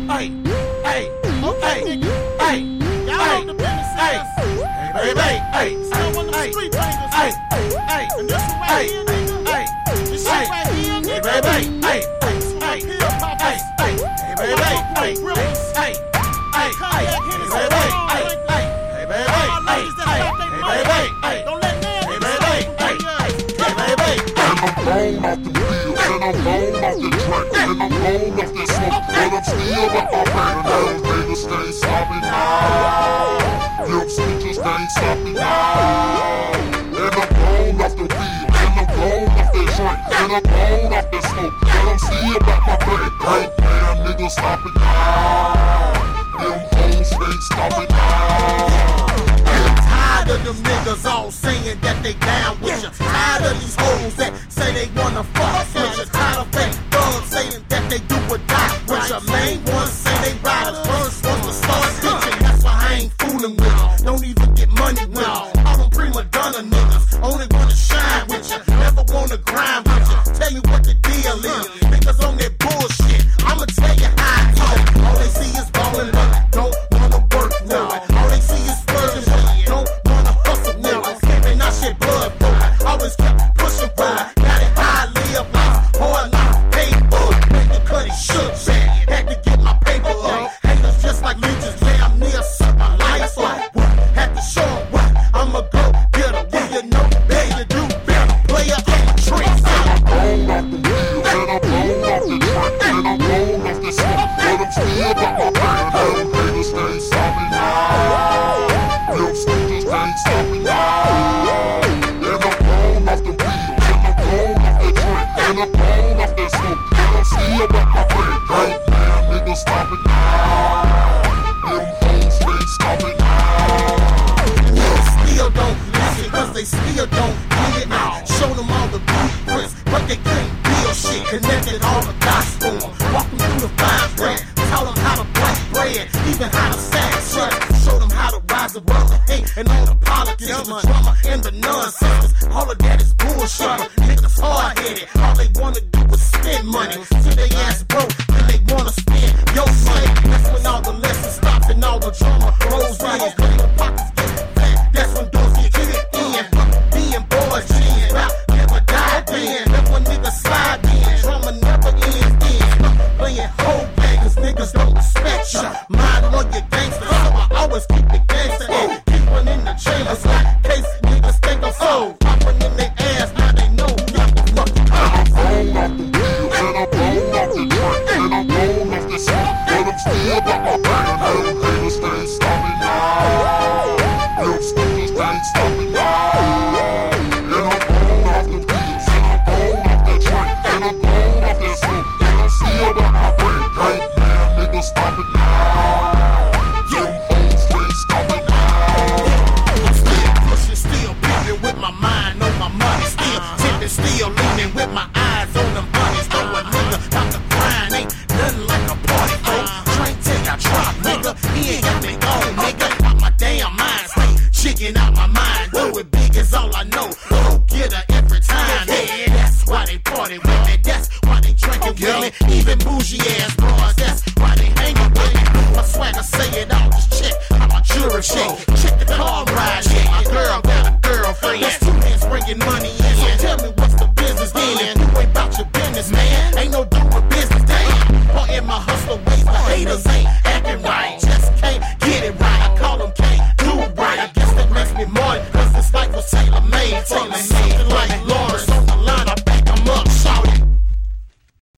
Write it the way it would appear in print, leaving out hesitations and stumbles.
hey, hey, hey, hey, Y'all know the business is. hey, baby, hey, Still one of the street bangers. hey, hey, And this one right here, nigga. hey, This shit right here, nigga. baby, hey, This one hey, pill poppers. hey, baby, hey, hey, hey, Cognac, Hennessy, baby, Patron, hey, drink. hey, baby, All my ladies that stop they hey, blow. hey, Don't let man hey, niggas baby, stop hey, you, nigga. baby, And I'm blown off the wheel, and I'm blown off the track, and I'm blown off the smoke, but I'm still at my back. Little niggas can't stop me now. Little snitches can't stop me now. And I'm blown off the wheel, and I'm blown off the track, and I'm blown off the smoke, but I'm still at my back. Hey, man, niggas stop me now. Them hoes can't stop me now. Tired of them niggas all saying that they down with you. Tired of these hoes that say they wanna fuck with you. Tired of fake thugs saying that they do or die with you. Main ones say they riders, first ones to start bitching. That's why I ain't fooling with them. Don't even get money with them. All them prima donna niggas only wanna shine with you. Never wanna grind with you. Tell me what the deal is. Niggas on that bullshit. I'ma tell you how it is. All they see is ballin', but don't wanna work now. All they see is splurging, but don't wanna hustle now. Camping out shit blood, bro. Always kept pushing by. Got it high, live life, hard life, paper. Make the cut it shook, man. Had to get my paper up. Haters just like leeches, damn near suck my life up. What? Had to show 'em what? I'ma go get 'em. Yeah, you know, better you do better. Player on the tricks. Blown off the wheel, and I'm blown off the track, and I'm blown off the smoke, but I'm still at my back. Them niggas can't stop me now. Them snitches can't stop me now. And I'm blown off the wheel, and I'm blown off the track, and I'm blown off the smoke, but I'm still at my back. Hey, man, niggas stop me now. Them hoes can't stop me now. Niggas still don't listen, cause they still don't get it now. Show them all the blueprints, but they couldn't build shit. Connected all the dots for them. Walk them through the fine print. Taught them how to break bread, even how to sack shit. Show them how to rise above the hate and all the politics, the drama and the nonsense. All of that is bullshit. Niggas hard headed. All they wanna do is spend money. Till they ass broke, then they wanna spend your money. That's when all the lessons stop and all the drama rolls in. When the pockets get fat, that's when doors get kicked in. Being boys, gin, rap never died then. That's when niggas slide in. Drama never ends in. Playing whole game, cause niggas don't respect ya. Mind on your gangster, so I always keep the gangster and keep one in the chambers. Like case niggas think I'm so. Popping in their ass, now they know y'all can fucking I'm blown off the wheel, and I'm blown off the track, and I'm blown off the smoke, but I'm still at my back. Them haters can't stop me now. Them snitches can't stop me now. And I'm blown off the wheels, and I'm blown off the track, and I'm blown off the smoke, but I'm still at my back. Hey, man, niggas stop it now. Them hoes can't stop it now. I'm still pushing, still beating with my mind on my money. Still tipping, still leaning with my eyes on them bunnies. Though a nigga about to grind ain't nothing like a party, folks. Drink till I drop, nigga. He ain't got me on, nigga. Out my damn mind, stay chicken out my mind. Do it big is all I know. Go get her every time. Yeah, that's why they party with me. That's why they drinking with me. Even bougie ass